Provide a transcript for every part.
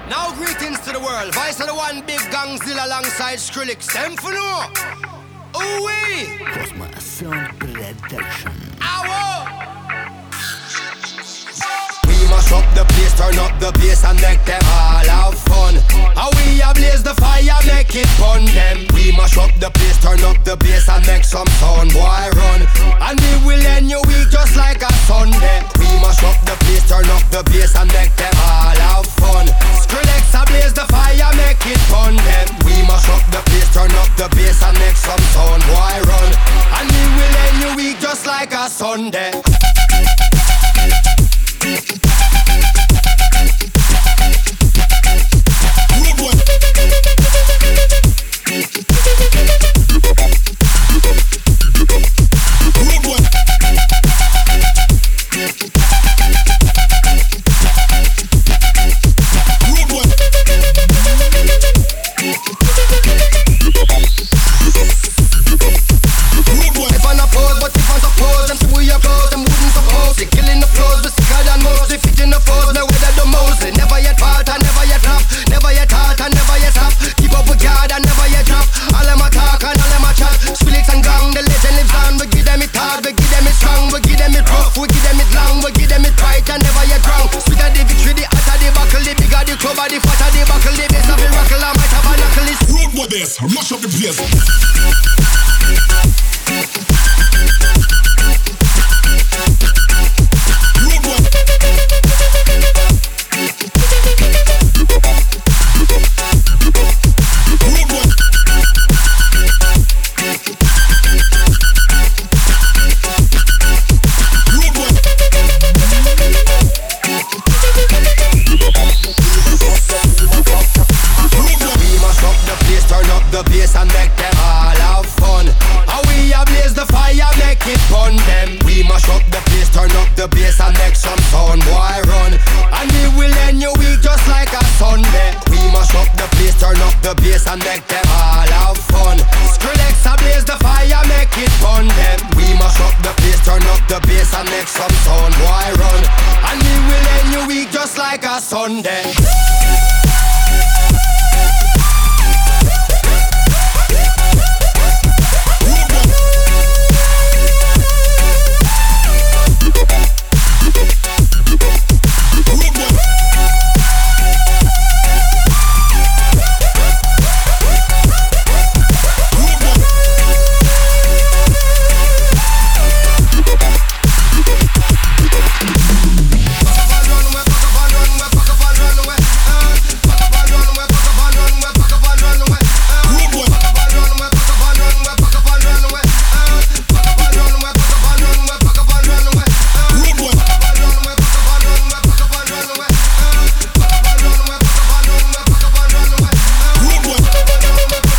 Now greetings to the world. Vice of the one big gangzilla alongside Skrillex. Them for no. Ooh-wee. Cosma Sound Production. Ow! We mash up the place, turn up the bass and make them all have fun. How we ablaze the fire, make it fun them. We mash up the place, turn up the bass and make some sound, boy run. And we will end your week just like a Sunday. We mash up the place, turn up the bass and make them all have fun. Skrillex ablaze the fire, make it fun them. We mash up the place, turn up the bass and make some sound, boy run. And we will end your week just like a Sunday. Mash up the place. And make them all have fun. Skrillex ablaze the fire, make it fun them. We mash up the place, turn up the bass and make some sound, boy run. And we will end your week just like a Sunday.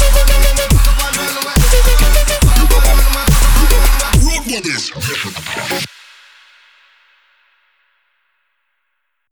This.